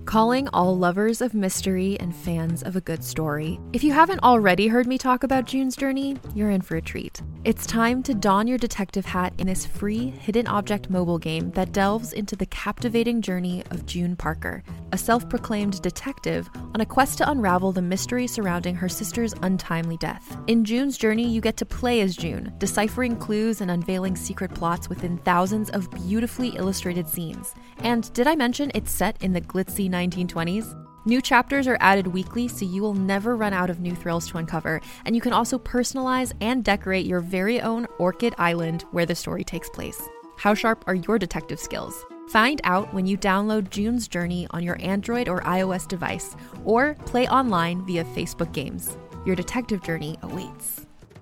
Calling all lovers of mystery and fans of a good story. If you haven't already heard me talk about June's Journey, you're in for a treat. It's time to don your detective hat in this free hidden object mobile game that delves into the captivating journey of June Parker, a self-proclaimed detective on a quest to unravel the mystery surrounding her sister's untimely death. In June's Journey, you get to play as June, deciphering clues and unveiling secret plots within thousands of beautifully illustrated scenes. And did I mention it's set in the glitzy 1920s? New chapters are added weekly, so you will never run out of new thrills to uncover, and you can also personalize and decorate your very own Orchid Island where the story takes place. How sharp are your detective skills? Find out when you download June's Journey on your Android or iOS device, or play online via Facebook Games. Your detective journey awaits.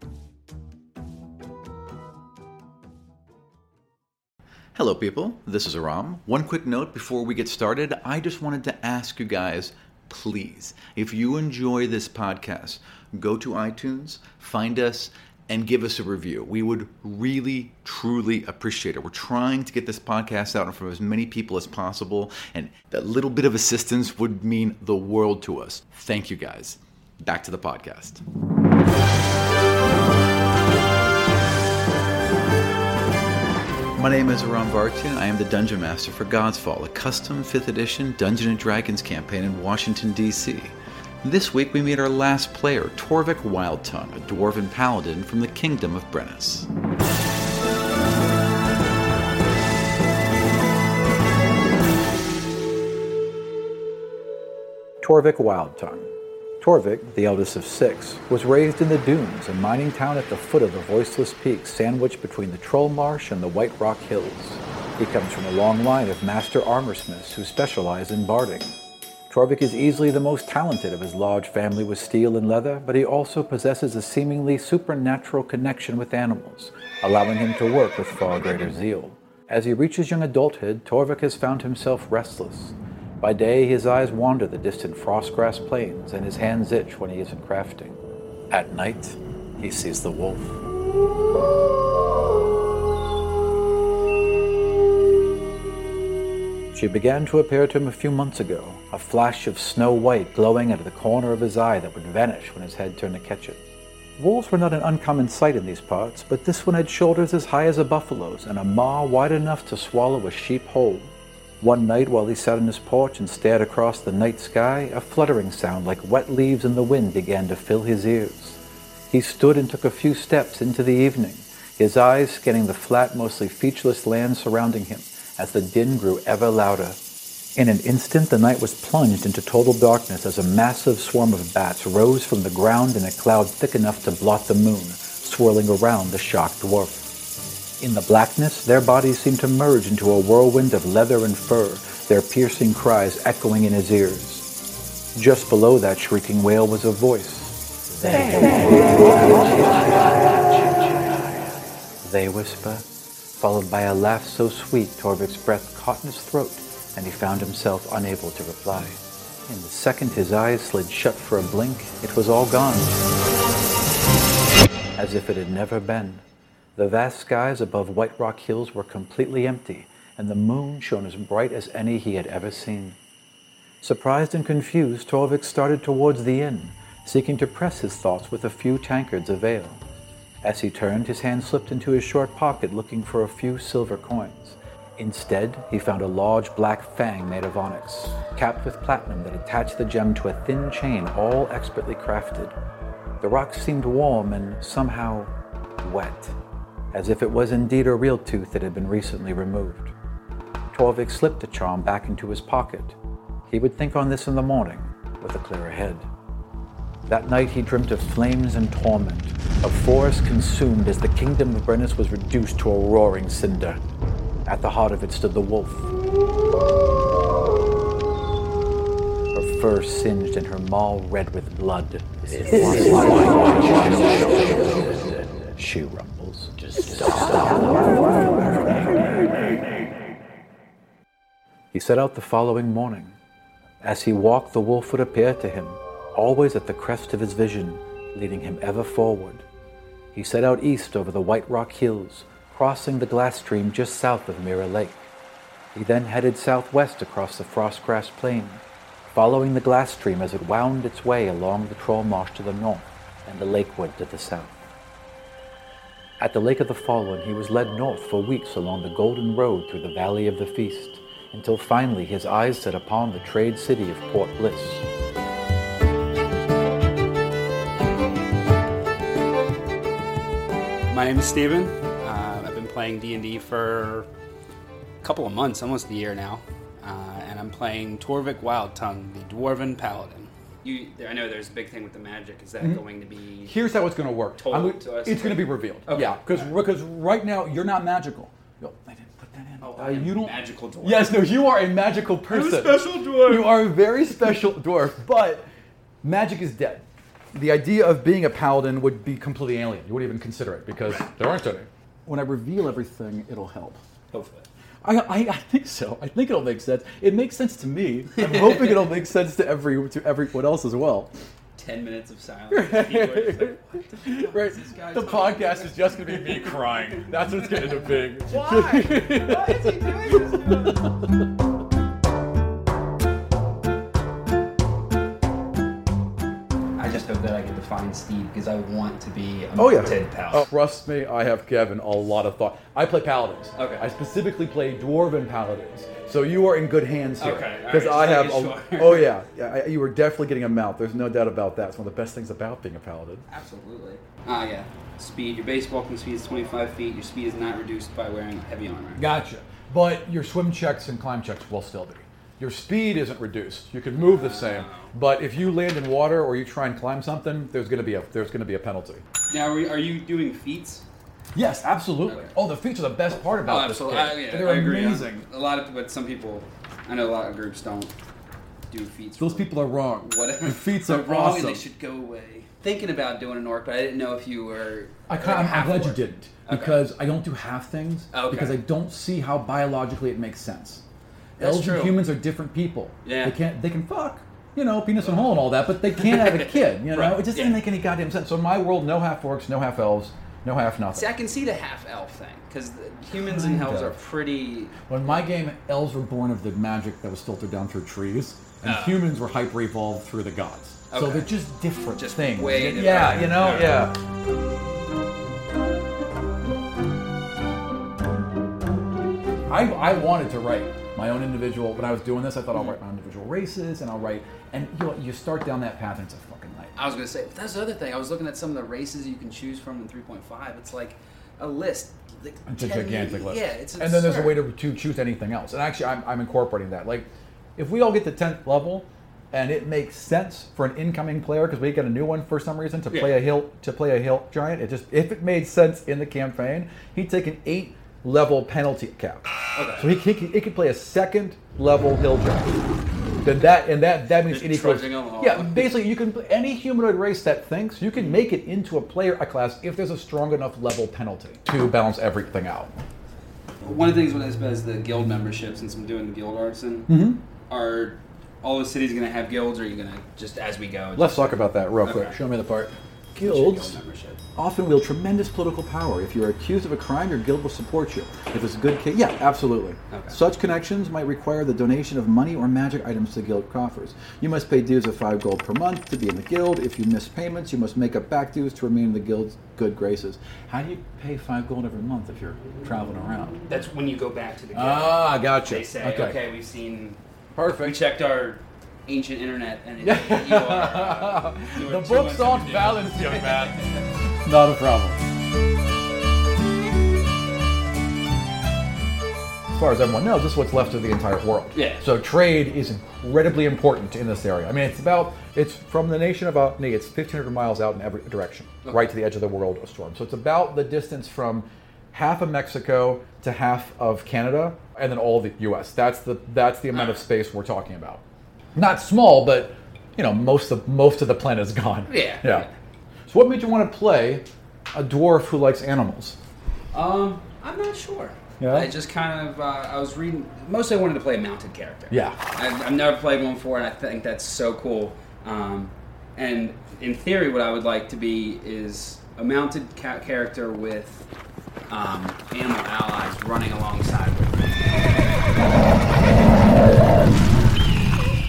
Hello people, this is Aram. One quick note before we get started, I just wanted to ask you guys, please, if you enjoy this podcast, go to iTunes, find us, and give us a review. We would really, truly appreciate it. We're trying to get this podcast out in front of as many people as possible, and that little bit of assistance would mean the world to us. Thank you guys. Back to the podcast. My name is Aram Vartian. I am the Dungeon Master for Godsfall, a custom 5th edition Dungeons & Dragons campaign in Washington, D.C. This week we meet our last player, Torvik Wildtongue, a dwarven paladin from the Kingdom of Brennus. Torvik Wildtongue. Torvik, the eldest of 6, was raised in the Dunes, a mining town at the foot of the Voiceless Peaks, sandwiched between the Troll Marsh and the White Rock Hills. He comes from a long line of master armorsmiths who specialize in barding. Torvik is easily the most talented of his large family with steel and leather, but he also possesses a seemingly supernatural connection with animals, allowing him to work with far greater zeal. As he reaches young adulthood, Torvik has found himself restless. By day, his eyes wander the distant frostgrass plains, and his hands itch when he isn't crafting. At night, he sees the wolf. She began to appear to him a few months ago, a flash of snow white glowing out of the corner of his eye that would vanish when his head turned to catch it. Wolves were not an uncommon sight in these parts, but this one had shoulders as high as a buffalo's and a maw wide enough to swallow a sheep whole. One night, while he sat on his porch and stared across the night sky, a fluttering sound like wet leaves in the wind began to fill his ears. He stood and took a few steps into the evening, his eyes scanning the flat, mostly featureless land surrounding him as the din grew ever louder. In an instant, the night was plunged into total darkness as a massive swarm of bats rose from the ground in a cloud thick enough to blot the moon, swirling around the shocked dwarf. In the blackness, their bodies seemed to merge into a whirlwind of leather and fur, their piercing cries echoing in his ears. Just below that shrieking wail was a voice. They whisper, followed by a laugh so sweet Torvik's breath caught in his throat, and he found himself unable to reply. In the second his eyes slid shut for a blink, it was all gone, as if it had never been. The vast skies above White Rock Hills were completely empty, and the moon shone as bright as any he had ever seen. Surprised and confused, Torvik started towards the inn, seeking to press his thoughts with a few tankards of ale. As he turned, his hand slipped into his short pocket looking for a few silver coins. Instead, he found a large black fang made of onyx, capped with platinum that attached the gem to a thin chain all expertly crafted. The rock seemed warm and somehow wet, as if it was indeed a real tooth that had been recently removed. Torvik slipped the charm back into his pocket. He would think on this in the morning, with a clearer head. That night he dreamt of flames and torment, of forest consumed as the Kingdom of Brennus was reduced to a roaring cinder. At the heart of it stood the wolf, her fur singed and her maw red with blood. She rumbles. He set out the following morning. As he walked, the wolf would appear to him, always at the crest of his vision, leading him ever forward. He set out east over the White Rock Hills, crossing the glass stream just south of Mirror Lake. He then headed southwest across the Frostgrass Plain, following the glass stream as it wound its way along the Trollmarsh to the north and the Lakewood to the south. At the Lake of the Fallen, he was led north for weeks along the Golden Road through the Valley of the Feast, until finally his eyes set upon the trade city of Port Bliss. My name is Steven. I've been playing D&D for a couple of months, almost a year now. And I'm playing Torvik Wildtongue, the Dwarven Paladin. I know there's a big thing with the magic. Is that going to be... Here's how it's going to work. told to us? It's going to be revealed. Okay. Yeah, because right now you're not magical. Yo, I didn't put that in. I'm You don't. magical dwarf. Yes, no, you are a magical person. I'm a special dwarf. You are a very special dwarf, but magic is dead. The idea of being a paladin would be completely alien. You wouldn't even consider it because there aren't any. When I reveal everything, it'll help. Hopefully. I think so. I think it'll make sense. It makes sense to me. I'm hoping it'll make sense to everyone else as well. 10 minutes of silence. People are just like, what the fuck Right. is this guy The talking podcast is just going to be me crying. That's what's going to be. Why? Why is he doing this? I just hope that I get to find Steve because I want to be a mounted pal. Trust me, I have given a lot of thought. I play paladins. Okay. I specifically play dwarven paladins. So you are in good hands here. Okay, all Because right, I just have making sure. Oh yeah, you were definitely getting a mount. There's no doubt about that. It's one of the best things about being a paladin. Absolutely. Yeah. Speed. Your base walking speed is 25 feet. Your speed is not reduced by wearing heavy armor. Gotcha. But your swim checks and climb checks will still be. Your speed isn't reduced. You can move the same, but if you land in water or you try and climb something, there's going to be a penalty. Now, are you doing feats? Yes, absolutely. Okay. Oh, the feats are the best part about this game. They're I agree. amazing. But some people, I know a lot of groups don't do feats. Those people are wrong. Whatever. The feats They're are wrong awesome. and they should go away. Thinking about doing an orc, but I didn't know if you were. I'm glad you didn't, Okay. because I don't do half things, Okay. because I don't see how biologically it makes sense. That's Elves true. and humans are different people. Yeah. They can fuck, penis and hole and all that, but they can't have a kid, Right. It just doesn't make any goddamn sense. So in my world, no half orcs, no half elves, no half nothing. See, I can see the half elf thing because humans and elves Kinda. are pretty. When my game, elves were born of the magic that was filtered down through trees, and humans were hyper-evolved through the gods. So Okay. they're just different Just things. way different. Yeah, Yeah. I wanted to write my own individual. When I was doing this, I thought I'll write my individual races, and I'll write. And you start down that path, and it's a fucking nightmare. I was gonna say that's the other thing. I was looking at some of the races you can choose from in 3.5. It's like a list. Like It's a 10 gigantic list. Yeah, it's and then there's a way absurd. to choose anything else. And actually, I'm incorporating that. Like, if we all get to 10th level, and it makes sense for an incoming player because we get a new one for some reason to play a hill giant. If it made sense in the campaign, he'd take an 8-level penalty cap. Okay. So he could play a 2nd level hill giant. Then that means Just it equals. trudging along. Yeah, basically you can any humanoid race that thinks you can make it into a class if there's a strong enough level penalty to balance everything out. One of the things as the guild membership, since I'm doing the guild artisan, are all the cities going to have guilds, or are you going to just as we go? Let's talk about that real quick. Okay. Show me the part. What's your Guilds guild membership? often wield tremendous political power. If you're accused of a crime, your guild will support you. If it's a good case, yeah, absolutely. Okay. Such connections might require the donation of money or magic items to guild coffers. You must pay dues of 5 gold per month to be in the guild. If you miss payments, you must make up back dues to remain in the guild's good graces. How do you pay 5 gold every month if you're traveling around? That's when you go back to the guild. Ah, gotcha. They say, okay, we've seen. Perfect. We checked our ancient internet, and you are. You The are 2 books months aren't overdue. balanced, young man. Not a problem. As far as everyone knows, this is what's left of the entire world. Yeah. So trade is incredibly important in this area. I mean, it's from the nation of Otni, it's 1,500 miles out in every direction, right to the edge of the world of storm. So it's about the distance from half of Mexico to half of Canada, and then all of the U.S. That's the amount of space we're talking about. Not small, but most of the planet is gone. Yeah. Yeah. So what made you want to play a dwarf who likes animals? I'm not sure. Yeah? I just kind of, I was reading, mostly I wanted to play a mounted character. Yeah. I've never played one before, and I think that's so cool. And in theory, what I would like to be is a mounted character with animal allies running alongside with me. You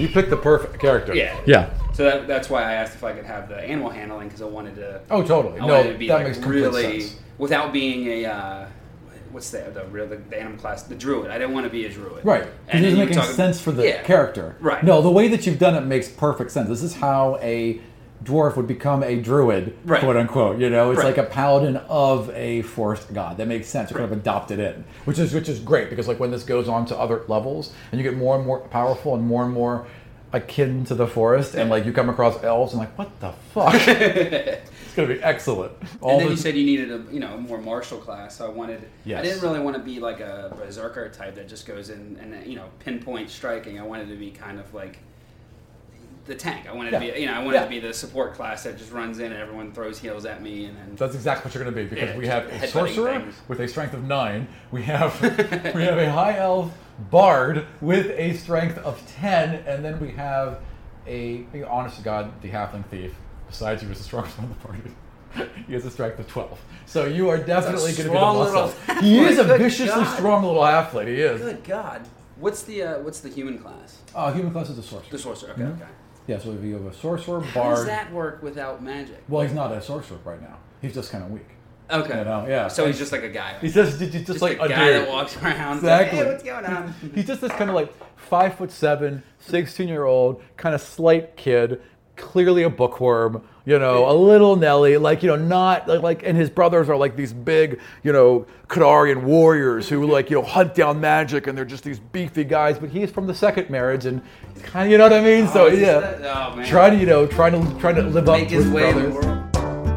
You picked the perfect character. Yeah. Yeah. So that's why I asked if I could have the animal handling, because I wanted to. Oh, totally. I No, wanted to be that like makes complete really sense. without being a what's the animal class, the druid. I didn't want to be a druid. Right. And Because it's then you making talk- sense for the Yeah. character. Right. No, the way that you've done it makes perfect sense. This is how a dwarf would become a druid, Right. quote unquote. You know, it's Right. like a paladin of a forest god. That makes sense. You kind of adopt it in, which is great, because like when this goes on to other levels and you get more and more powerful and more akin to the forest, and like you come across elves and like, what the fuck? It's gonna be excellent. And then you said you needed a more martial class. So I wanted. Yes. I didn't really want to be like a berserker type that just goes in and pinpoint striking. I wanted to be kind of like the tank. I wanted to be to be the support class that just runs in and everyone throws heals at me, and then That's exactly what you're going to be, because Yeah, we have a headbutting sorcerer things. with a strength of 9. We have a high elf bard with a strength of 10, and then we have honest to God, the halfling thief. Besides, he was the strongest one in the party. He has a strength of 12. So you are definitely going to be the strong muscle. little He is a halfling. Good viciously God. strong little halfling. He is. good God, what's the human class? Human class is a sorcerer. The sorcerer. Okay. Mhm. Okay. Yeah, so if you have a sorcerer, How bard. does that work without magic? Well, he's not a sorcerer right now. He's just kind of weak. Okay. You know, yeah. So he's just like a guy. Right? He's just like a guy dude. that walks around. Exactly. Like, hey, what's going on? He's just this kind of like 5'7", 16-year-old, kind of slight kid, clearly a bookworm, a little Nelly, not like, and his brothers are like these big, Kadarian warriors who hunt down magic, and they're just these beefy guys. But he's from the second marriage, and kind of, you know what I mean? So is yeah, that- oh, man. trying to live up Make to his his way in the brothers. world.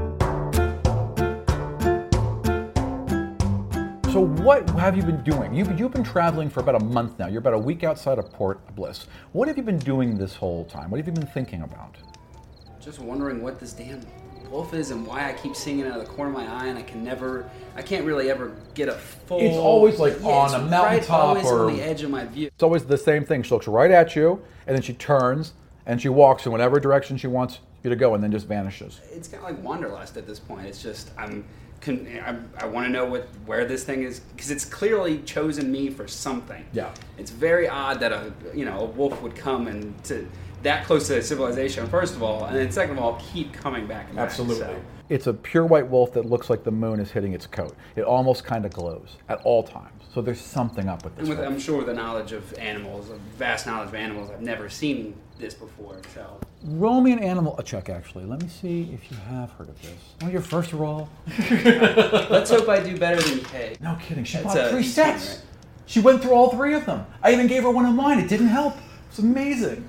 So what have you been doing? You've been traveling for about a month now. You're about a week outside of Port Bliss. What have you been doing this whole time? What have you been thinking about? Just wondering what this damn wolf is and why I keep seeing it out of the corner of my eye, and I can't really ever get a full. It's always like on it's a mountaintop always or on the edge of my view. It's always the same thing. She looks right at you, and then she turns and she walks in whatever direction she wants you to go, and then just vanishes. It's kind of like wanderlust at this point. It's just I want to know where this thing is, because it's clearly chosen me for something. Yeah. It's very odd that a wolf would come and to that close to civilization, first of all, and then second of all, keep coming back and back. Absolutely. So, It's a pure white wolf that looks like the moon is hitting its coat. It almost kind of glows at all times. So there's something up with this and wolf. I'm sure with the knowledge of animals, a vast knowledge of animals, I've never seen this before. So Roll me an animal check, actually. Let me see if you have heard of this. Oh, your first roll. let's hope I do better than Kay. No kidding. She That's bought a 3 10, sets. right? She went through all 3 of them. I even gave her one of mine. It didn't help. It's amazing.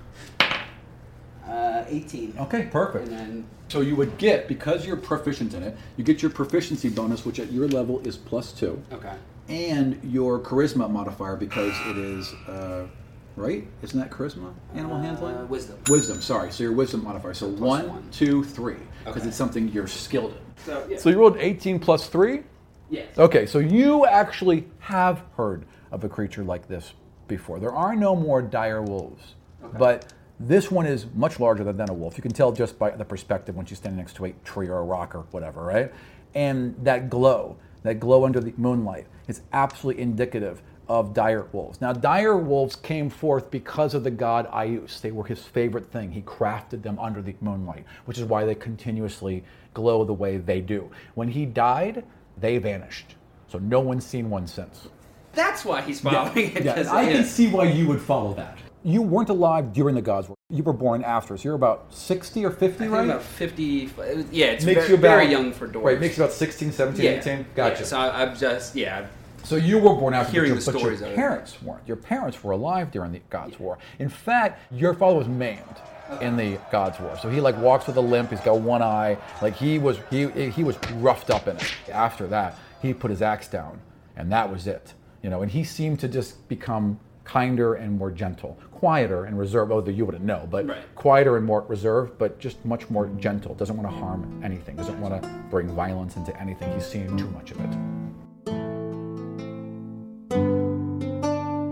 18. Okay, perfect. And then So you would get, because you're proficient in it, you get your proficiency bonus, which at your level is +2. okay. And your charisma modifier, because it is, right? Isn't that charisma? Animal handling? Wisdom. Wisdom, sorry. So your wisdom modifier. So Plus 1, one. 2, 3. Because Okay. it's something you're skilled in. So yeah. So you rolled 18 plus 3? Yes. Okay, so you actually have heard of a creature like this before. There are no more dire wolves, but this one is much larger than a wolf. You can tell just by the perspective when she's standing next to a tree or a rock or whatever, right? And that glow under the moonlight is absolutely indicative of dire wolves. Now, dire wolves came forth because of the god Ius. They were his favorite thing. He crafted them under the moonlight, which is why they continuously glow the way they do. When he died, they vanished. So no one's seen one since. That's why he's following it. Yeah, 'cause I it can is. see why you would follow that. You weren't alive during the Gods War. You were born after, so you're about 60 or 50, I think right? about 50. Yeah, it's Makes very, you about, very young for dwarves. Right, makes you about 16, 17, yeah. 18. Gotcha. Yeah, so I'm just, So you were born after, Hearing but the your stories of it. parents weren't. Your parents were alive during the Gods War. In fact, your father was maimed in the Gods War. So he walks with a limp. He's got one eye. He was roughed up in it. After that, he put his axe down, and that was it. And he seemed to just become kinder and more gentle, quieter and reserved. Oh, you wouldn't know, but Right. quieter and more reserved, but just much more gentle. Doesn't want to harm anything. Doesn't want to bring violence into anything. He's seen too much of it.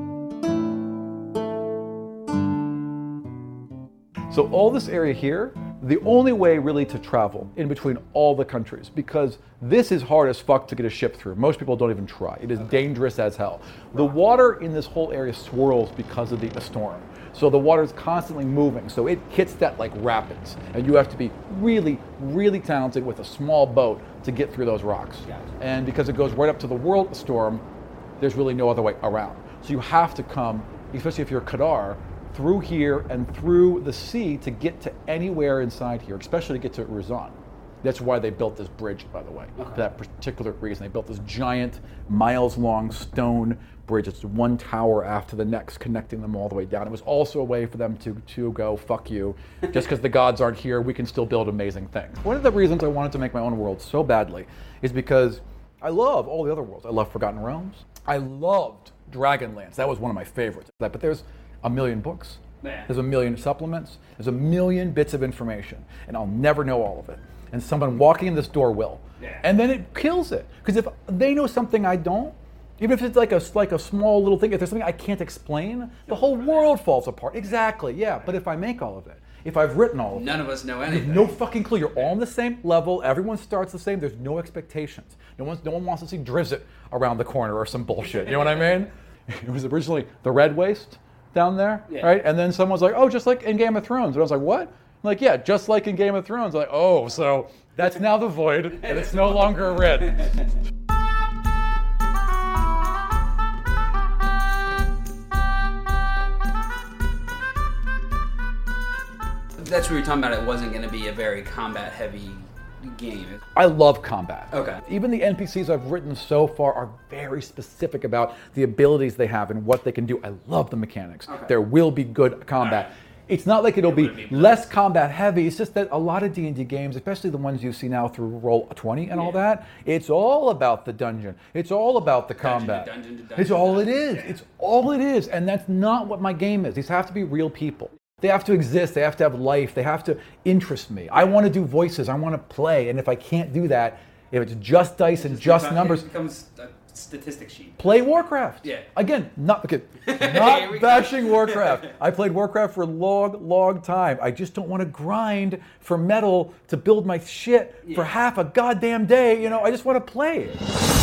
So all this area here the only way really to travel in between all the countries, because this is hard as fuck to get a ship through. Most people don't even try. It is dangerous as hell. The water in this whole area swirls because of the storm. So the water is constantly moving. So it hits that like rapids. And you have to be really, really talented with a small boat to get through those rocks. Gotcha. And because it goes right up to the world storm, there's really no other way around. So you have to come, especially if you're Kadar, through here and through the sea to get to anywhere inside here, especially to get to Ruzan. That's why they built this bridge, by the way, for that particular reason. They built this giant, miles-long stone bridge. It's one tower after the next, connecting them all the way down. It was also a way for them to go, fuck you, just because the gods aren't here, we can still build amazing things. One of the reasons I wanted to make my own world so badly is because I love all the other worlds. I love Forgotten Realms. I loved Dragonlance. That was one of my favorites. But there's a million books. Yeah. There's a million supplements. There's a million bits of information. And I'll never know all of it. And someone walking in this door will. Yeah. And then it kills it. Because if they know something I don't, even if it's like a small little thing, if there's something I can't explain, the whole world falls apart. Exactly, yeah. But if I make all of it, if I've written all of it, None of us know you have anything. no fucking clue. You're all on the same level. Everyone starts the same. There's no expectations. No one wants to see Drizzt around the corner or some bullshit. You know what I mean? It was originally the Red Waste down there, Yeah. right? And then someone's like, oh, just like in Game of Thrones. And I was like, what? I'm like, yeah, just like in Game of Thrones. I'm like, oh, so that's now the Void, and it's no longer a Red. That's what you were talking about. It wasn't going to be a very combat-heavy game. I love combat. Okay. Even the NPCs I've written so far are very specific about the abilities they have and what they can do. I love the mechanics. Okay. There will be good combat. All right. It's not like it'll wouldn't be be less combat heavy. It's just that a lot of D&D games, especially the ones you see now through Roll20 and all that, it's all about the dungeon. It's all about the combat. dungeon. It's all it is. It's all it is. And that's not what my game is. These have to be real people. They have to exist. They have to have life. They have to interest me. I want to do voices. I want to play. And if I can't do that, if it's just dice and just numbers, It becomes a statistic sheet. play Warcraft. Yeah. Again, not Here we go. bashing Warcraft. I played Warcraft for a long time. I just don't want to grind for metal to build my shit for half a goddamn day. You know, I just want to play it.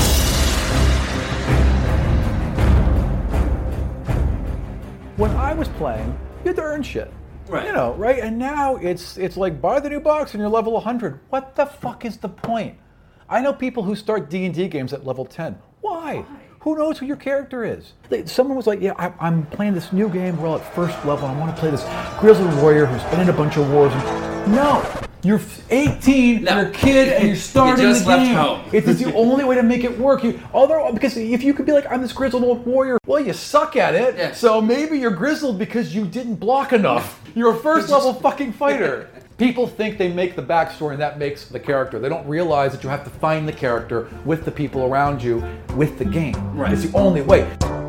When I was playing, you had to earn shit. Right. You know, right? And now it's like buy the new box and you're level 100. What the fuck is the point? I know people who start D&D games at level 10. Why? Who knows who your character is? Someone was like, yeah, I'm playing this new game. We're all at first level. I want to play this grizzled warrior who's been in a bunch of wars. No. You're 18, No. you're a kid, and you're starting You just the left game. home. It's the only way to make it work. Because if you could be like, I'm this grizzled old warrior, well, you suck at it. Yeah. So maybe you're grizzled because you didn't block enough. You're a first level fucking fighter. People think they make the backstory and that makes the character. They don't realize that you have to find the character with the people around you with the game. Right. It's the only way.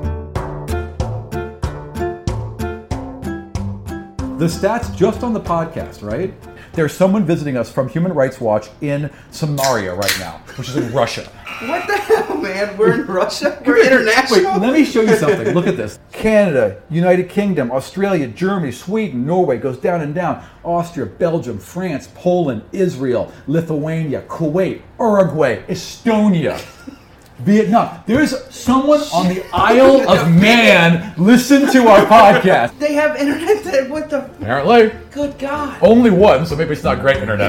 The stats just on the podcast, right? There's someone visiting us from Human Rights Watch in Samaria right now, which is in Russia. What the hell, man? We're in Russia? We're international? Wait, let me show you something. Look at this. Canada, United Kingdom, Australia, Germany, Sweden, Norway, goes down and down. Austria, Belgium, France, Poland, Israel, Lithuania, Kuwait, Uruguay, Estonia, Vietnam. There's someone on the Isle of Man listen to our podcast. They have internet there. What the? Apparently. Good God. Only one, so maybe it's not great internet.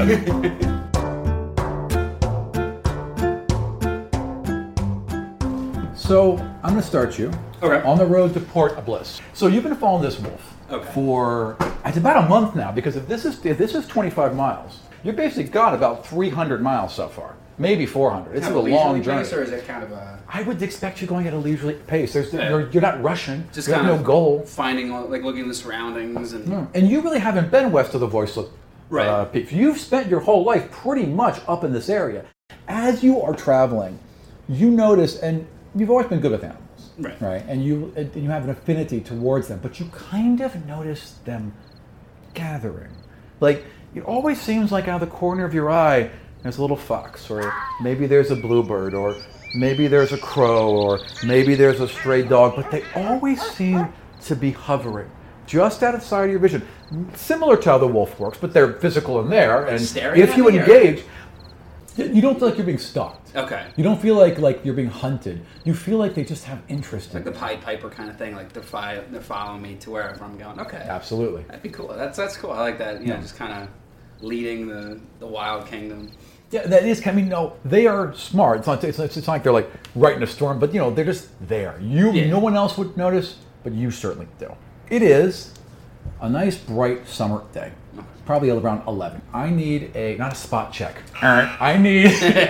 So I'm going to start you Okay. on the road to Port Bliss. So you've been following this wolf for it's about a month now, because if this is 25 miles, you've basically got about 300 miles so far, maybe 400. It's a long journey. Or is it kind of a I would expect you going at a leisurely pace. You're not rushing. just you have kind no of goal. finding, like looking at the surroundings and And you really haven't been west of the Voiceless Peaks. You've spent your whole life pretty much up in this area. As you are traveling, you notice, and you've always been good with animals, right? And you have an affinity towards them, but you kind of notice them gathering. Like, it always seems like out of the corner of your eye, there's a little fox, or maybe there's a bluebird, or maybe there's a crow, or maybe there's a stray dog, but they always seem to be hovering. just out of sight of your vision. Similar to how the wolf works, but they're physical in there. And staring if at you me, or- engage, you don't feel like you're being stalked. Okay. You don't feel like you're being hunted. You feel like they just have interest in Like the you. Pied Piper kind of thing, like they're following me to wherever I'm going. Okay. Absolutely. That'd be cool. That's cool. I like that. You know, just kind of leading the wild kingdom. Yeah, that is. I mean, no, they are smart. It's not like they're like right in a storm, but they're just there. No one else would notice, but you certainly do. It is a nice bright summer day, probably around 11. I need not a spot check. I need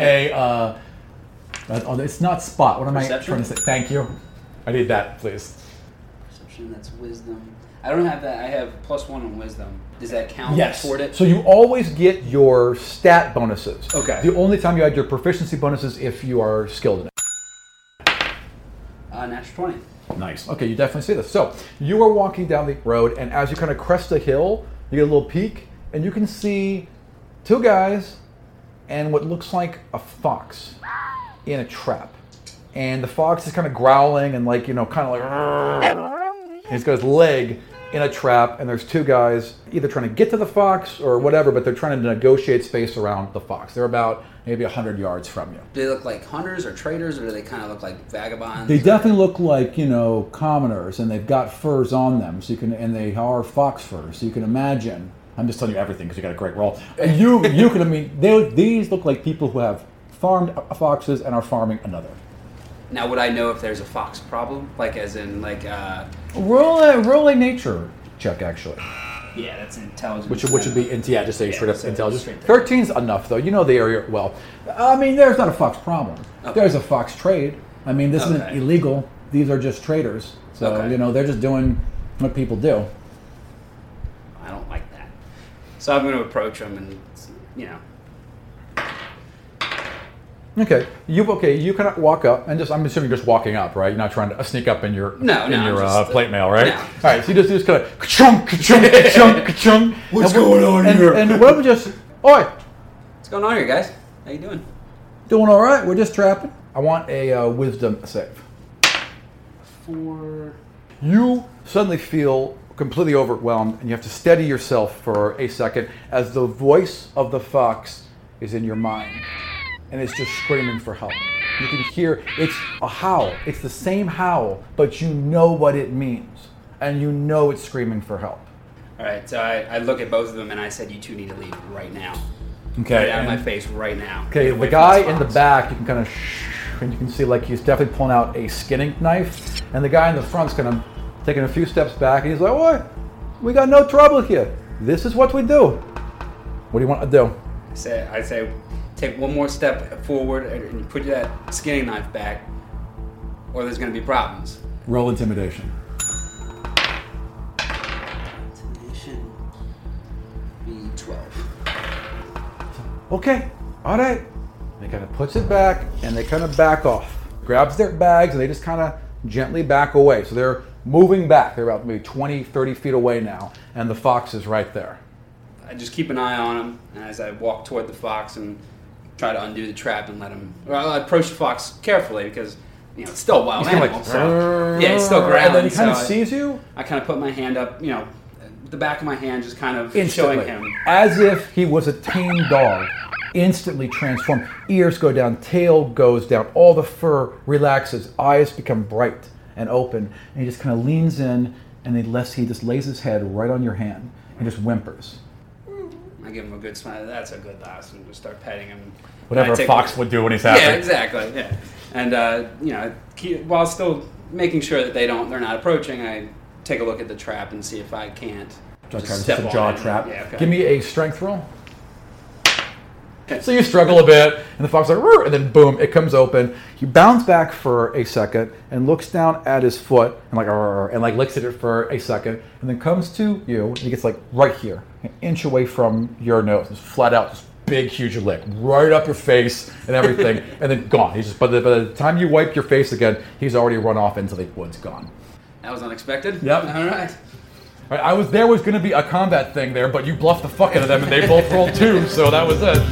it's not spot. What am Perception? I trying to say? Thank you. I need that, please. Perception. That's wisdom. I don't have that. I have +1 in wisdom. Does that count Yes. toward it? So you always get your stat bonuses. Okay. The only time you add your proficiency bonuses if you are skilled in it. Natural 20. Nice. Okay, you definitely see this. So you are walking down the road, and as you kind of crest the hill, you get a little peek, and you can see 2 guys and what looks like a fox in a trap. And the fox is kind of growling and kind of like, and he's got his leg in a trap, and there's 2 guys either trying to get to the fox or whatever, but they're trying to negotiate space around the fox. They're about maybe 100 yards from you. Do they look like hunters or traders, or do they kind of look like vagabonds? They definitely look like, commoners, and they've got furs on them, and they are fox furs, so you can imagine. I'm just telling you everything because you got a great roll. These look like people who have farmed foxes and are farming another. Now, would I know if there's a fox problem? Like, as in, like, Roll a nature check, actually. yeah, that's intelligence. Which would be, just say straight up so intelligence. straight there. 13's enough, though. You know the area well. I mean, there's not a fox problem. Okay. There's a fox trade. I mean, this isn't Okay. illegal. These are just traders. So, Okay. they're just doing what people do. I don't like that. So I'm going to approach them and, Okay, you kind of walk up, and I'm assuming you're just walking up, right? You're not trying to sneak up in your plate mail, right? No. All right, so you just kind of ka-chunk, ka-chunk, ka-chunk, ka-chunk. What's going on here? And what we just, oi, What's going on here, guys? How you doing? Doing all right. We're just trapping. I want a wisdom save. 4. You suddenly feel completely overwhelmed, and you have to steady yourself for a second as the voice of the fox is in your mind, and it's just screaming for help. You can hear it's a howl. It's the same howl, but you know what it means, and you know it's screaming for help. All right, so I look at both of them and I said, you two need to leave right now. Okay. Get out of my face right now. Okay, Get away the from guy this in the fox. back, you can kind of and you can see he's definitely pulling out a skinning knife, and the guy in the front's kind of taking a few steps back, and he's like, "What? We got no trouble here. This is what we do. What do you want to do?" I say, take one more step forward and put that skinning knife back, or there's going to be problems. Roll intimidation. Intimidation. Be 12. Okay, all right. And he kind of puts it back, and they kind of back off. Grabs their bags, and they just kind of gently back away. So they're moving back. They're about maybe 20, 30 feet away now, and the fox is right there. I just keep an eye on him, and as I walk toward the fox and try to undo the trap and let him. Well, I approach the fox carefully because it's still a wild He's kind animal. of So, yeah, it's still growling. And then he kind of so sees you I kind of put my hand up, the back of my hand, just kind of instantly, showing him. as if he was a tame dog. Instantly transformed. Ears go down, tail goes down, all the fur relaxes, eyes become bright and open, and he just kind of leans in, and he just lays his head right on your hand and just whimpers. I give him a good smile. That's a good lass, and just start petting him. Whatever And I a take fox would do when he's Yeah, happy. exactly. Yeah, and while still making sure that they're not approaching, I take a look at the trap and see if I can't Jaw just trap, step just a on jaw it. trap. Yeah, okay. Give me a strength roll. So you struggle a bit, and the fox is like, "Rrr," and then boom, it comes open. He bounds back for a second and looks down at his foot and like licks at it for a second, and then comes to you. And he gets right here, an inch away from your nose, just flat out, just big, huge lick right up your face and everything, and then gone. He's just by the time you wipe your face again, he's already run off into the woods, gone. That was unexpected. Yep. All right. There was going to be a combat thing there, but you bluffed the fuck out of them, and they both rolled 2, so that was it.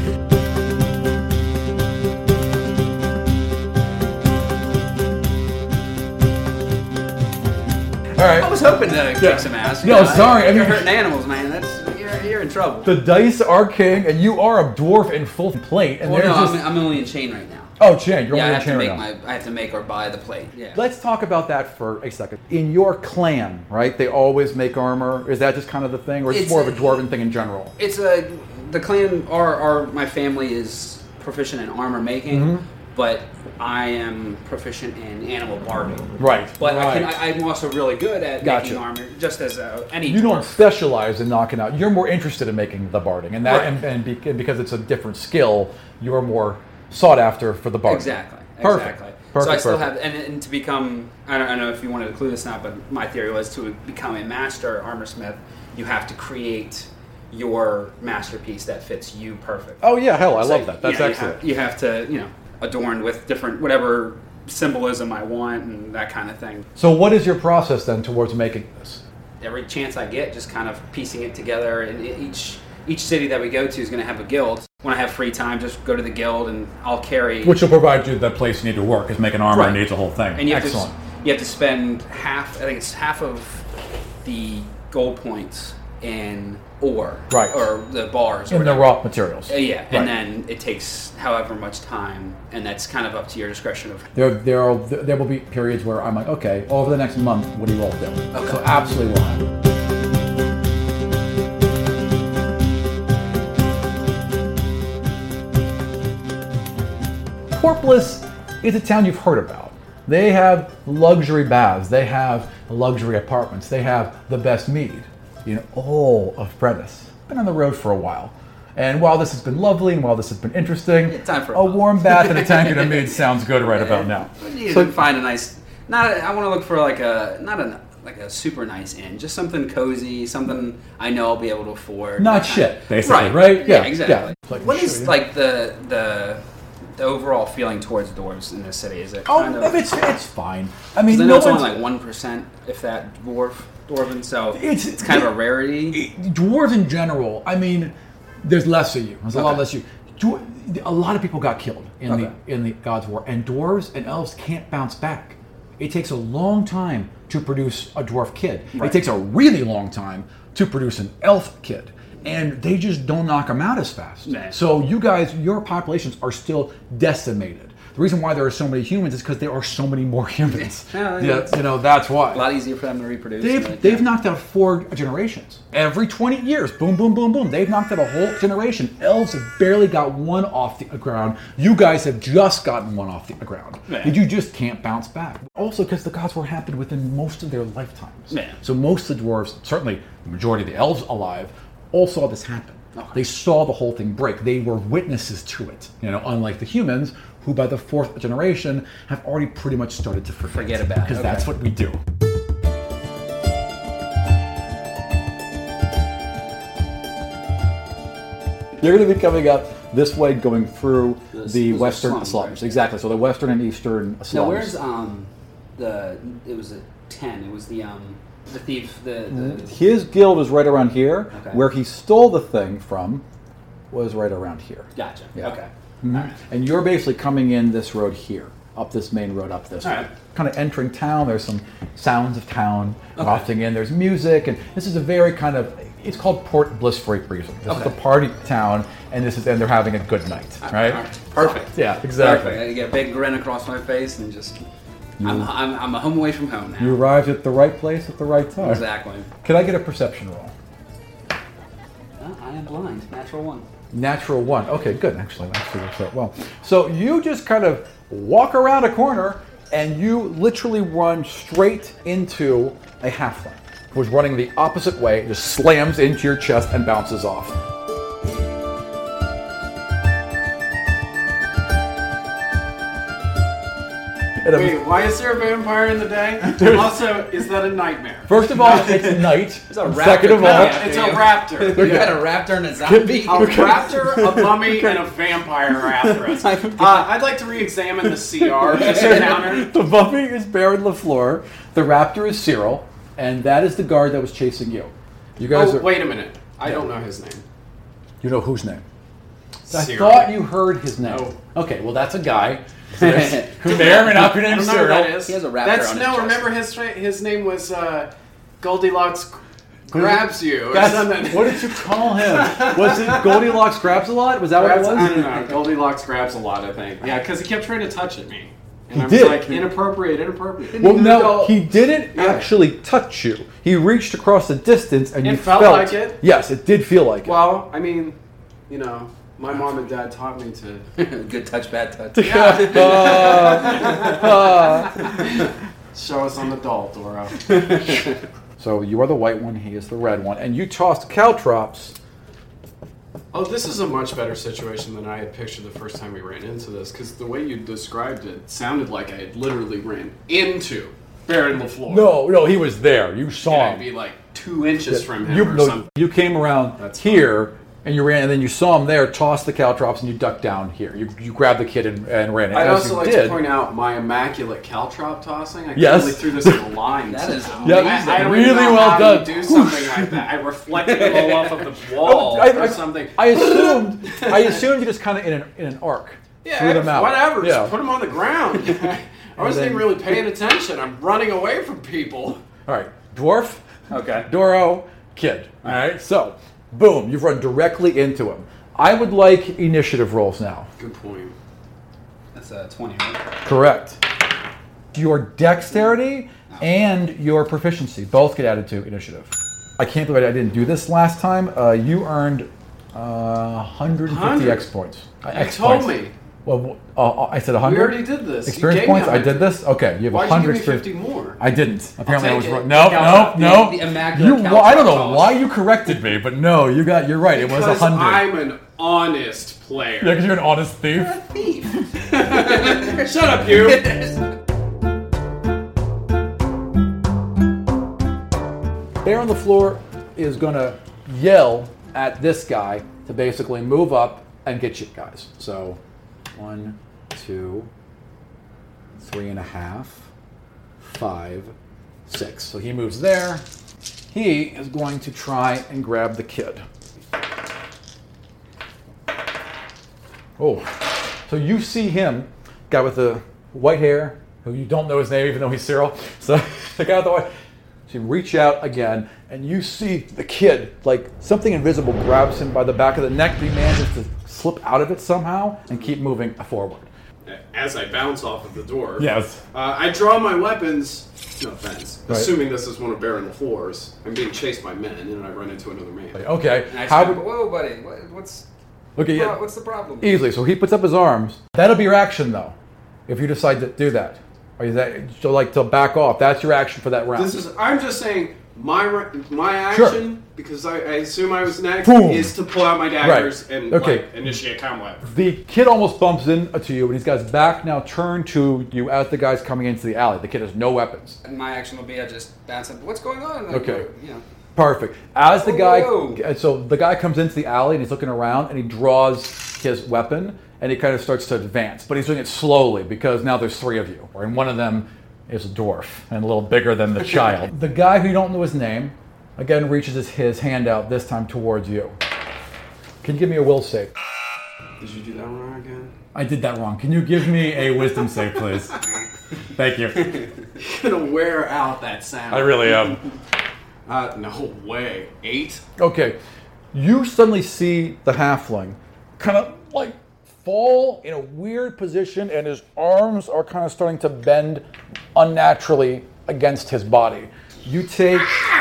All right. I was hoping to kick some ass. No, sorry. You're hurting animals, man. You're in trouble. The dice are king, and you are a dwarf in full plate. And I'm only in chain right now. Oh, chain. You're Yeah, only I in chain right now. I have to make or buy the plate. Yeah. Let's talk about that for a second. In your clan, right? They always make armor. Is that just kind of the thing, or is it more of a dwarven thing in general? It's the clan. My family is proficient in armor making, but I am proficient in animal barbing. Right. But I'm also really good at making armor, just as any. You dwarf. don't specialize in knocking out. You're more interested in making the barding, and that, and because it's a different skill, you're more sought after for the barding. Exactly. Perfect. So I still have, and to become, I don't know if you wanted to clue this or not, but my theory was to become a master armorsmith, you have to create your masterpiece that fits you perfect. Oh yeah, hell, I love that. That's excellent. You have to, adorn with different, whatever symbolism I want and that kind of thing. So what is your process then towards making this? Every chance I get, just kind of piecing it together, and each city that we go to is going to have a guild. When I have free time, just go to the guild and I'll carry. Which will provide you the place you need to work, because making armor needs a whole thing. And you have excellent. You have to spend half of the gold points in ore, right, or the bars, in the raw materials. Yeah, and then it takes however much time, and that's kind of up to your discretion. There will be periods where I'm like, okay, over the next month, what do you all do? Okay. So absolutely will happen. Portbliss is a town you've heard about. They have luxury baths, they have luxury apartments, they have the best mead. All of Brennus. Been on the road for a while. And while this has been lovely and while this has been interesting, time for a warm bath and a tankard of mead sounds good right about now. You so find a nice, I want to look for like a super nice inn, just something cozy, something I know I'll be able to afford. Not shit, basically, right? Yeah, exactly. Yeah. What is like the overall feeling towards dwarves in this city? Is it it's fine. I mean, I know it's only like 1%, if that, dwarven, so it's kind of a rarity. Dwarves in general, I mean, there's less of you. There's a lot less of you. A lot of people got killed in the Gods' War, and dwarves and elves can't bounce back. It takes a long time to produce a dwarf kid. Right. It takes a really long time to produce an elf kid. And they just don't knock them out as fast. Nah. So you guys, your populations are still decimated. The reason why there are so many humans is because there are so many more humans. That's why. A lot easier for them to reproduce. They've knocked out 4 generations. Every 20 years, boom, boom, boom, boom. They've knocked out a whole generation. Elves have barely got one off the ground. You guys have just gotten one off the ground. And you just can't bounce back. Also because the Gods' War happened within most of their lifetimes. So most of the dwarves, certainly the majority of the elves alive, all saw this happen. Okay. They saw the whole thing break. They were witnesses to it. Unlike the humans, who by the 4th generation have already pretty much started to forget about it. Because that's what we do. You're going to be coming up this way, going through the western slums. Right? Exactly. So the western and eastern slums. Now, where's it was a 10. It was the thief. His guild was right around here. Okay. Where he stole the thing from was right around here. Gotcha. Yeah. Okay. Mm-hmm. Right. And you're basically coming in this road here, up this main road, up this way. Kind of entering town. There's some sounds of town wafting in. There's music, and this is a very kind of, it's called Portbliss for a reason. This is the party town, and they're having a good night, right? Perfect. Yeah, exactly. Perfect. I get a big grin across my face, and just I'm a home away from home now. You arrived at the right place at the right time. Exactly. Can I get a perception roll? I am blind. Natural 1. Natural 1. Okay, good. Actually works out well. So you just kind of walk around a corner, and you literally run straight into a halfling who's running the opposite way, just slams into your chest and bounces off. Wait, why is there a vampire in the day? Also, is that a nightmare? First of all, it's night. It's a raptor. Second of all, it's a raptor. You got a raptor and a zombie? A raptor, a mummy, and a vampire are after us. I'd like to re-examine the CR this encounter. The mummy is Baron LaFleur. The raptor is Cyril, and that is the guard that was chasing you. You guys wait a minute. I don't know his name. You know whose name? Cyril. I thought you heard his name. No. Okay, well that's a guy Who may or may not be named I don't know who Cyril. that is. He has a raptor That's on his no. chest. Remember his name was Goldilocks grabs you or That's, something. what did you call him? Was it Goldilocks grabs a lot? Was that what it was? I don't know. Goldilocks grabs a lot, I think. Yeah, because he kept trying to touch at me. And He I was did. like, inappropriate. Well, no, he didn't actually touch you. He reached across the distance, and It you felt like it? Yes, it did feel like it. Well, I mean, you know, my mom and dad taught me to. Good touch, bad touch. Show us on the doll, Doro. So you are the white one, he is the red one, and you tossed caltrops. Oh, this is a much better situation than I had pictured the first time we ran into this, because the way you described it sounded like I had literally ran into Baron LaFleur. No, he was there. You saw And him. I'd be like 2 inches from him or something. You came around That's here, and you ran, and then you saw him there, tossed the caltrops, and you ducked down here. You grabbed the kid and ran. And I'd as also you like did, to point out my immaculate caltrop tossing. I Yes. really threw this in the line. That is Yeah, amazing. I don't really even know well how done. you do something like that. I reflected it all off of the wall or something. I assumed you just kind of in an arc. Yeah, threw them out. whatever. Yeah. Just put them on the ground. I wasn't even really paying attention. I'm running away from people. All right, dwarf, Okay. Doro, kid. All right, so boom, you've run directly into him. I would like initiative rolls now. Good point. That's a 20, right? Correct. Your dexterity and your proficiency both get added to initiative. I can't believe I didn't do this last time. You earned 150 100? X points. You told me. Well, I said 100. We already did this. You Experience gave me points? I did 100. this? Okay, you have Why'd 100 you give me experience. 50 more? I didn't. Apparently I take was it. wrong. No. The immaculate Well, I don't know caltrop why you corrected me, but no, you're right. It was Because 100. I'm an honest player. Yeah, because you're an honest thief. Shut up, you. Bear on the floor is going to yell at this guy to basically move up and get you guys. So 1, 2, 3.5, 5, 6. So he moves there. He is going to try and grab the kid. Oh, so you see him, guy with the white hair, who you don't know his name even though he's Cyril. So the guy with the white. So you reach out again, and you see the kid, like something invisible grabs him by the back of the neck, but he manages to slip out of it somehow and keep moving forward. As I bounce off of the door, Yes. I draw my weapons. No offense. Right. Assuming this is one of Baron LaFleur's, I'm being chased by men, and I run into another man. Okay. And I How said, would, whoa, buddy, what's okay, yeah, what's the problem? easily. So he puts up his arms. That'll be your action, though, if you decide to do that. Or is that so? Like to back off. That's your action for that round. I'm just saying my action Sure. because I assume I was next Boom. is to pull out my daggers Right. and Okay. like, initiate combat. The kid almost bumps into you, and he's got his back now turned to you as the guy's coming into the alley. The kid has no weapons. And my action will be I just bounce up. What's going on? Like, Okay. You know. Perfect. As the Whoa. guy, so the guy comes into the alley and he's looking around and he draws his weapon and he kind of starts to advance, but he's doing it slowly because now there's 3 of you, and one of them is a dwarf and a little bigger than the child. The guy who you don't know his name, again reaches his hand out, this time towards you. Can you give me a will save? Did you do that wrong again? I did that wrong. Can you give me a wisdom save, please? Thank you. You're gonna wear out that sound. I really am. No way. 8? Okay, you suddenly see the halfling kind of like fall in a weird position, and his arms are kind of starting to bend unnaturally against his body. You take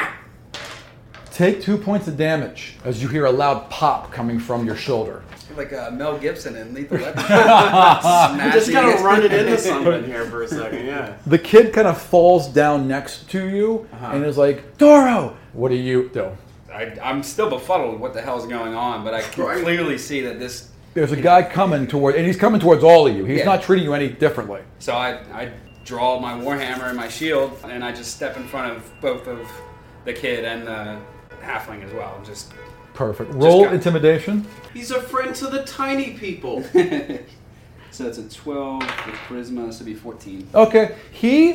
2 points of damage as you hear a loud pop coming from your shoulder. Like Mel Gibson in Lethal Weapon. I'm just gonna run it into something here for a second, yeah. The kid kind of falls down next to you and is like, Doro, what do you do? I'm still befuddled with what the hell's going on, but I can clearly see that this. There's a guy coming toward, and he's coming towards all of you. He's Yeah. not treating you any differently. So I draw my warhammer and my shield, and I just step in front of both of the kid and the halfling as well. Just Perfect. Roll got- intimidation. He's a friend to the tiny people. so it's a 12 with charisma, so it'd be 14. Okay. He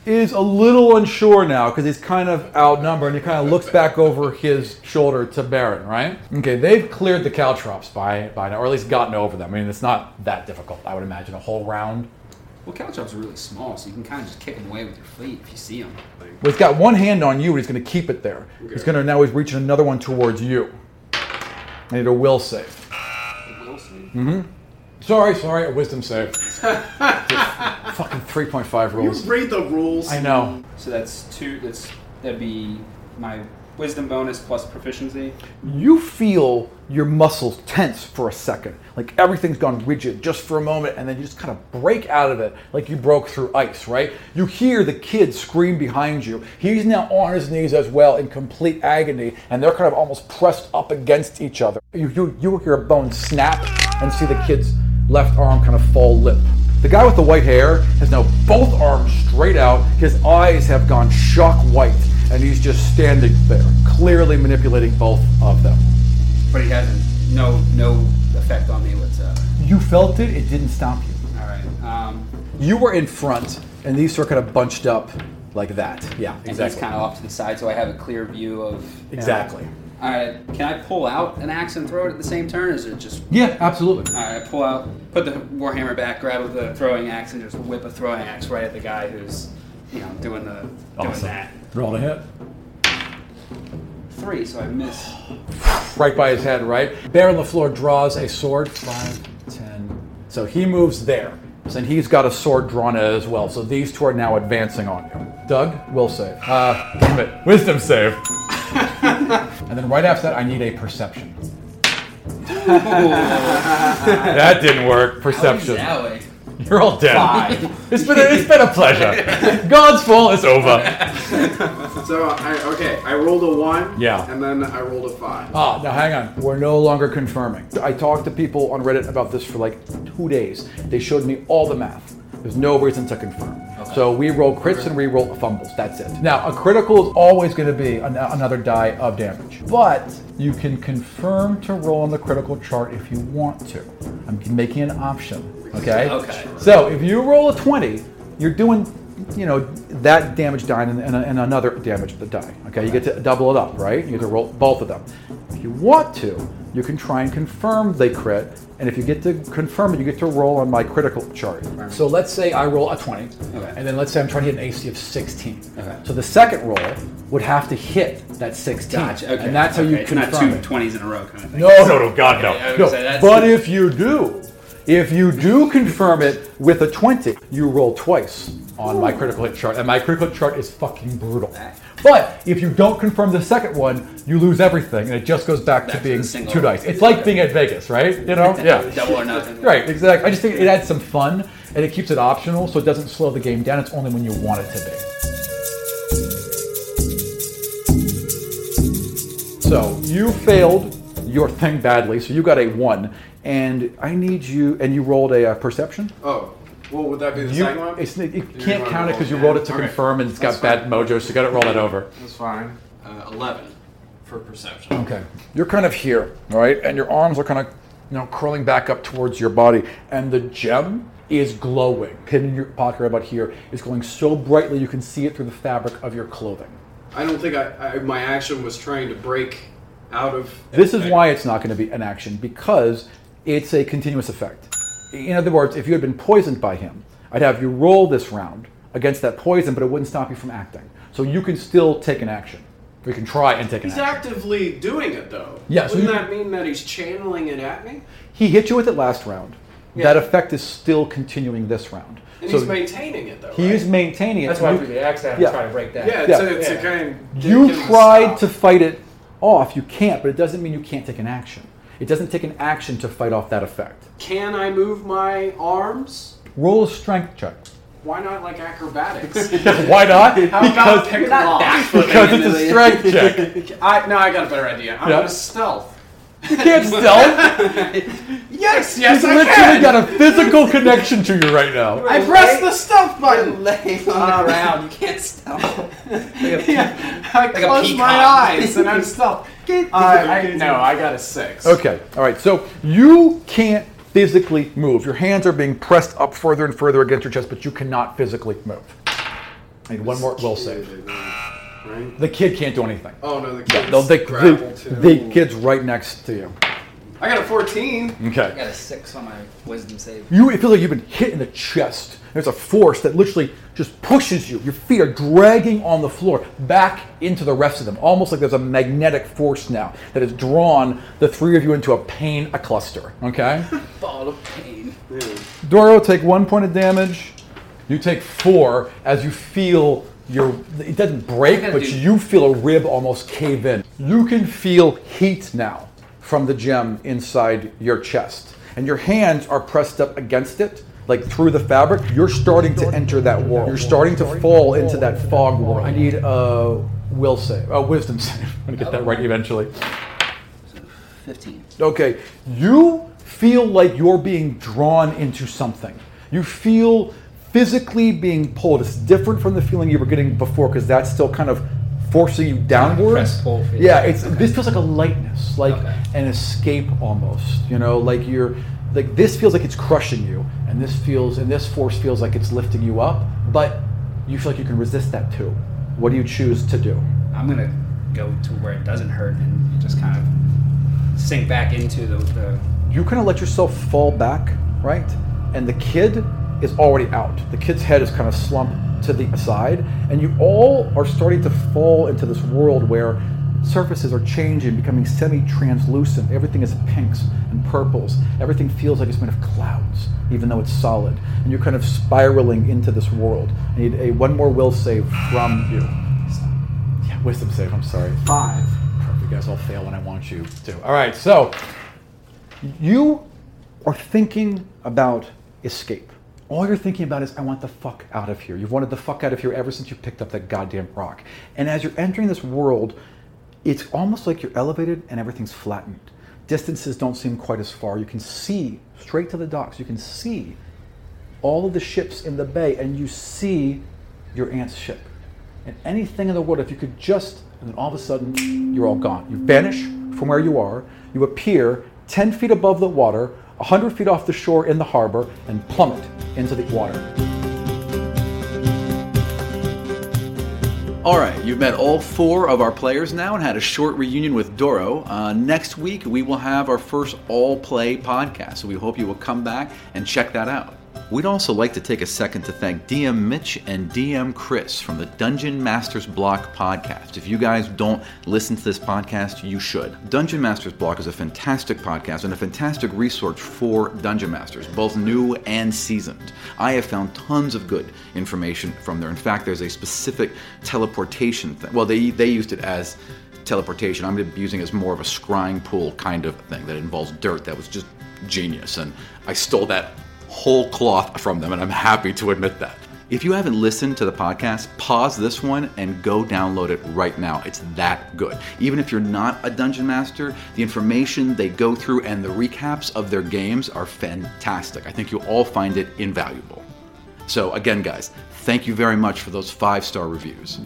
is a little unsure now because he's kind of outnumbered, and he kind of looks back over his shoulder to Baron, right? Okay, they've cleared the caltrops by now, or at least gotten over them. I mean, it's not that difficult, I would imagine, a whole round. Well, caltrops are really small, so you can kind of just kick them away with your feet if you see them. Well, he's got one hand on you, and he's going to keep it there. Okay. He's reaching another one towards you. I need a will save. A will save? Mm-hmm. Sorry, a wisdom save. Fucking 3.5 rules. You read the rules. I know. So that'd be my wisdom bonus plus proficiency. You feel your muscles tense for a second. Like everything's gone rigid just for a moment, and then you just kind of break out of it like you broke through ice, right? You hear the kid scream behind you. He's now on his knees as well in complete agony, and they're kind of almost pressed up against each other. You hear a bone snap and see the kid's left arm kind of fall limp. The guy with the white hair has now both arms straight out. His eyes have gone shock white, and he's just standing there, clearly manipulating both of them. But he hasn't, no effect on me whatsoever. You felt it, it didn't stop you. All right. You were in front, and these are kind of bunched up like that. Yeah, And exactly. he's kind of off to the side, so I have a clear view of... Exactly. All right, can I pull out an axe and throw it at the same turn, or is it just... Yeah, absolutely. All right, I pull out, put the Warhammer back, grab the throwing axe, and just whip a throwing axe right at the guy who's, doing that. Roll to hit. 3, so I miss. Right by his head, right? Baron LaFleur draws a sword. 5, 10. So he moves there. So then he's got a sword drawn as well. So these two are now advancing on you. Doug, will save. Damn it. Wisdom save. And then right after that, I need a perception. That didn't work. Perception. You're all dead. 5. It's been a pleasure. God's fault. It's over. So I rolled a 1. Yeah. And then I rolled a 5. Now hang on. We're no longer confirming. I talked to people on Reddit about this for like 2 days. They showed me all the math. There's no reason to confirm. Okay. So we roll crits and we roll fumbles. That's it. Now, a critical is always going to be another die of damage. But you can confirm to roll on the critical chart if you want to. I'm making an option. Okay? Okay. So if you roll a 20, you're doing, that damage die and another damage die. Okay? You get to double it up, right? You get to roll both of them. If you want to, you can try and confirm the crit, and if you get to confirm it, you get to roll on my critical chart. Right. So let's say I roll a 20, and then let's say I'm trying to hit an AC of 16. Okay. So the second roll would have to hit that 16. Gotcha. Okay. And that's how you confirm it. It's not 2 20s in a row kind of thing. No, God, no. Okay, But if you do confirm it with a 20, you roll twice on my critical hit chart, and my critical chart is fucking brutal. But if you don't confirm the second one, you lose everything, and it just goes back to being 2 dice. It's like being at Vegas, right? Yeah. Double or nothing. Right, exactly. I just think it adds some fun, and it keeps it optional, so it doesn't slow the game down. It's only when you want it to be. So you failed your thing badly, so you got a 1, and I need you, and you rolled a perception? Oh. Well, would that be the second one? It can't count it because you rolled it to confirm, and it's got bad mojo, so you got to roll that over. That's fine. 11 for perception. Okay. You're kind of here, right? And your arms are kind of, curling back up towards your body, and the gem is glowing. Hidden in your pocket right about here is glowing so brightly you can see it through the fabric of your clothing. I don't think my action was trying to break out of... This is why it's not going to be an action, because it's a continuous effect. In other words, if you had been poisoned by him, I'd have you roll this round against that poison, but it wouldn't stop you from acting. So you can still take an action. Or you can try and take an action. He's actively doing it, though. Yeah, so wouldn't that mean that he's channeling it at me? He hit you with it last round. Yeah. That effect is still continuing this round. And he's maintaining it, though, right? He is maintaining it. That's why the axe to try to break that. Yeah, it's a kind of... You tried to fight it off. You can't, but it doesn't mean you can't take an action. It doesn't take an action to fight off that effect. Can I move my arms? Roll a strength check. Why not like acrobatics? Why not? How about pick lock? Because it's a strength check. I got a better idea. I'm going to stealth. You can't stealth. Yes, He's literally got a physical connection to you right now. I pressed the stealth button. Laying on the ground, you can't stealth. I closed my eyes and I'm stealth. I got a 6. Okay, all right. So you can't physically move. Your hands are being pressed up further and further against your chest, but you cannot physically move. I need one more will save. Right? The kid can't do anything. Oh no, the kid's grappled too. The kid's right next to you. I got a 14. Okay. I got a 6 on my wisdom save. It feels like you've been hit in the chest. There's a force that literally just pushes you. Your feet are dragging on the floor back into the rest of them. Almost like there's a magnetic force now that has drawn the three of you into a cluster. Okay? Ball of pain. Doro, take 1 point of damage. You take 4 as you feel it doesn't break, but you feel a rib almost cave in. You can feel heat now from the gem inside your chest. And your hands are pressed up against it, like through the fabric. You're starting to enter that world. You're starting to fall into that fog world. I need a wisdom save. I'm going to get that right eventually. 15. Okay, you feel like you're being drawn into something. You feel physically being pulled. It's different from the feeling you were getting before, because that's still kind of forcing you downwards. Yeah, this feels like a lightness, like an escape almost. This feels like it's crushing you, and this force feels like it's lifting you up, but you feel like you can resist that too. What do you choose to do? I'm gonna go to where it doesn't hurt and just kind of sink back into the... You kind of let yourself fall back, right? And the kid is already out. The kid's head is kind of slumped to the side, and you all are starting to fall into this world where surfaces are changing, becoming semi-translucent. Everything is pinks and purples. Everything feels like it's made of clouds, even though it's solid. And you're kind of spiraling into this world. I need one more will save from you. Yeah, wisdom save, I'm sorry. 5. Perfect. You guys all fail when I want you to. All right, so you are thinking about escape. All you're thinking about is, I want the fuck out of here. You've wanted the fuck out of here ever since you picked up that goddamn rock. And as you're entering this world, it's almost like you're elevated and everything's flattened. Distances don't seem quite as far. You can see straight to the docks. You can see all of the ships in the bay, and you see your aunt's ship. And anything in the world, if you could just, and then all of a sudden, you're all gone. You vanish from where you are. You appear 10 feet above the water, 100 feet off the shore in the harbor, and plummet into the water. All right, you've met all 4 of our players now and had a short reunion with Doro. Next week, we will have our first all-play podcast, so we hope you will come back and check that out. We'd also like to take a second to thank DM Mitch and DM Chris from the Dungeon Masters Block podcast. If you guys don't listen to this podcast, you should. Dungeon Masters Block is a fantastic podcast and a fantastic resource for Dungeon Masters, both new and seasoned. I have found tons of good information from there. In fact, there's a specific teleportation thing. Well, they used it as teleportation. I'm using it as more of a scrying pool kind of thing that involves dirt. That was just genius, and I stole that whole cloth from them, and I'm happy to admit that. If you haven't listened to the podcast, pause this one and go download it right now. It's that good. Even if you're not a dungeon master, the information they go through and the recaps of their games are fantastic. I think you'll all find it invaluable. So again, guys, thank you very much for those 5-star reviews.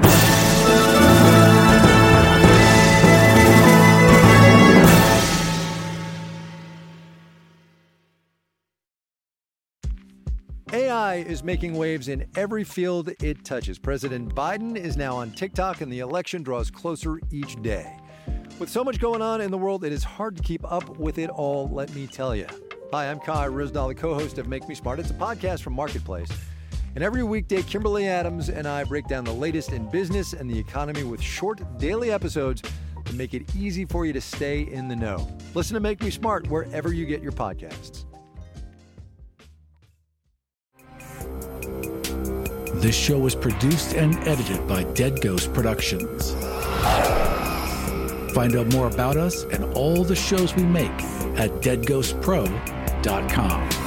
AI is making waves in every field it touches. President Biden is now on TikTok, and the election draws closer each day. With so much going on in the world, it is hard to keep up with it all, let me tell you. Hi, I'm Kai Ryssdal, the co-host of Make Me Smart. It's a podcast from Marketplace. And every weekday, Kimberly Adams and I break down the latest in business and the economy with short daily episodes to make it easy for you to stay in the know. Listen to Make Me Smart wherever you get your podcasts. This show was produced and edited by Dead Ghost Productions. Find out more about us and all the shows we make at deadghostpro.com.